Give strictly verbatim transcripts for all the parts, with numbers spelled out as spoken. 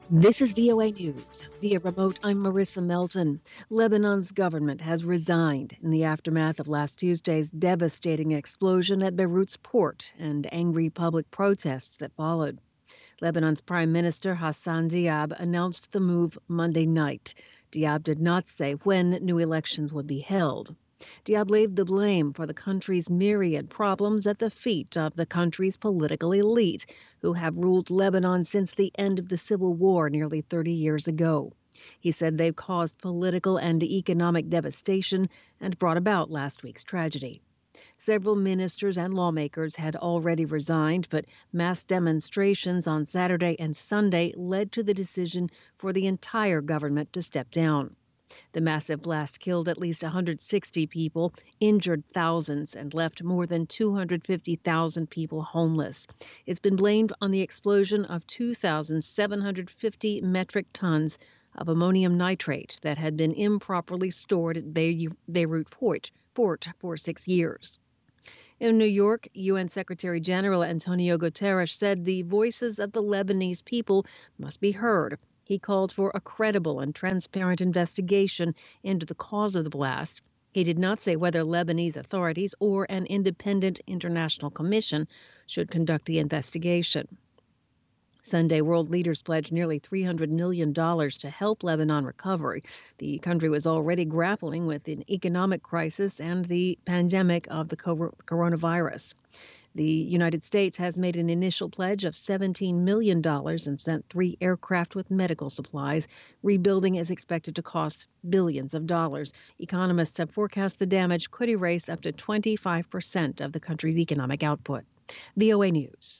This is V O A News. Via remote, I'm Marissa Melton. Lebanon's government has resigned in the aftermath of last Tuesday's devastating explosion at Beirut's port and angry public protests that followed. Lebanon's Prime Minister Hassan Diab announced the move Monday night. Diab did not say when new elections would be held. Diab laid the blame for the country's myriad problems at the feet of the country's political elite, who have ruled Lebanon since the end of the civil war nearly thirty years ago. He said they've caused political and economic devastation and brought about last week's tragedy. Several ministers and lawmakers had already resigned, but mass demonstrations on Saturday and Sunday led to the decision for the entire government to step down. The massive blast killed at least one hundred sixty people, injured thousands, and left more than two hundred fifty thousand people homeless. It's been blamed on the explosion of two thousand seven hundred fifty metric tons of ammonium nitrate that had been improperly stored at Beirut port, port for six years. In New York, U N Secretary General Antonio Guterres said the voices of the Lebanese people must be heard. He called for a credible and transparent investigation into the cause of the blast. He did not say whether Lebanese authorities or an independent international commission should conduct the investigation. Sunday, world leaders pledged nearly three hundred million dollars to help Lebanon recover. The country was already grappling with an economic crisis and the pandemic of the coronavirus. The United States has made an initial pledge of seventeen million dollars and sent three aircraft with medical supplies. Rebuilding is expected to cost billions of dollars. Economists have forecast the damage could erase up to twenty-five percent of the country's economic output. V O A News.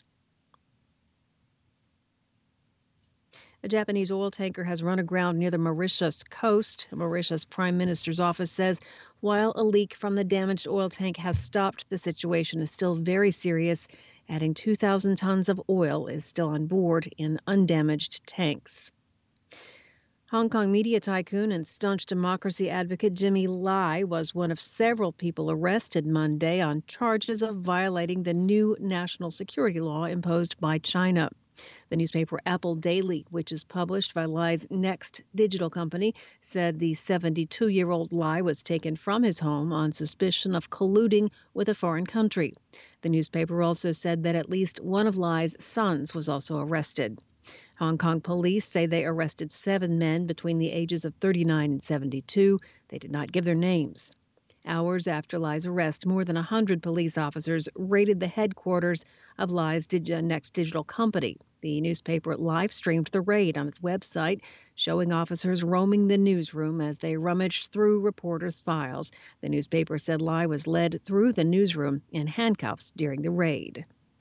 A Japanese oil tanker has run aground near the Mauritius coast. The Mauritius Prime Minister's office says while a leak from the damaged oil tank has stopped, the situation is still very serious. Adding two thousand tons of oil is still on board in undamaged tanks. Hong Kong media tycoon and staunch democracy advocate Jimmy Lai was one of several people arrested Monday on charges of violating the new national security law imposed by China. The newspaper Apple Daily, which is published by Lai's Next digital company, said the seventy-two-year-old Lai was taken from his home on suspicion of colluding with a foreign country. The newspaper also said that at least one of Lai's sons was also arrested. Hong Kong police say they arrested seven men between the ages of thirty-nine and seventy-two. They did not give their names. Hours after Lai's arrest, more than one hundred police officers raided the headquarters of Lai's Next digital company. The newspaper live-streamed the raid on its website, showing officers roaming the newsroom as they rummaged through reporters' files. The newspaper said Lai was led through the newsroom in handcuffs during the raid.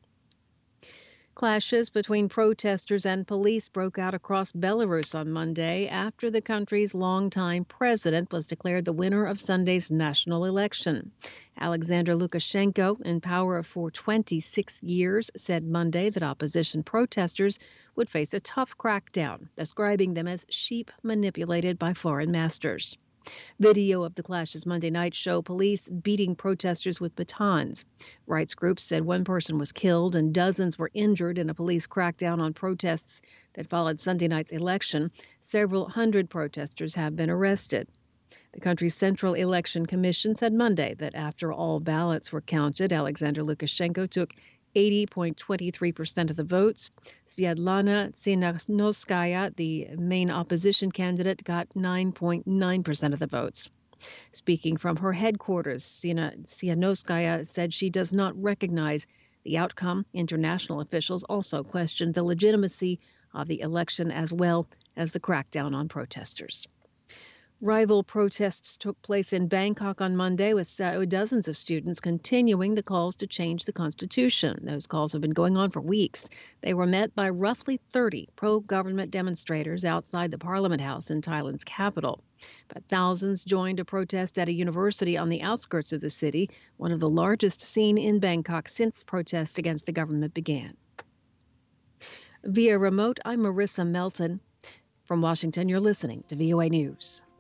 Clashes between protesters and police broke out across Belarus on Monday after the country's longtime president was declared the winner of Sunday's national election. Alexander Lukashenko, in power for twenty-six years, said Monday that opposition protesters would face a tough crackdown, describing them as sheep manipulated by foreign masters. Video of the clashes Monday night show police beating protesters with batons. Rights groups said one person was killed and dozens were injured in a police crackdown on protests that followed Sunday night's election. Several hundred protesters have been arrested. The country's Central Election Commission said Monday that after all ballots were counted, Alexander Lukashenko took eighty point two three percent of the votes. Sviatlana Tsikhanouskaya, the main opposition candidate, got nine point nine percent of the votes. Speaking from her headquarters, Tsikhanouskaya said she does not recognize the outcome. International officials also questioned the legitimacy of the election as well as the crackdown on protesters. Rival protests took place in Bangkok on Monday with dozens of students continuing the calls to change the constitution. Those calls have been going on for weeks. They were met by roughly thirty pro-government demonstrators outside the Parliament House in Thailand's capital. But thousands joined a protest at a university on the outskirts of the city, one of the largest seen in Bangkok since protests against the government began. Via remote, I'm Marissa Melton. From Washington, you're listening to V O A News.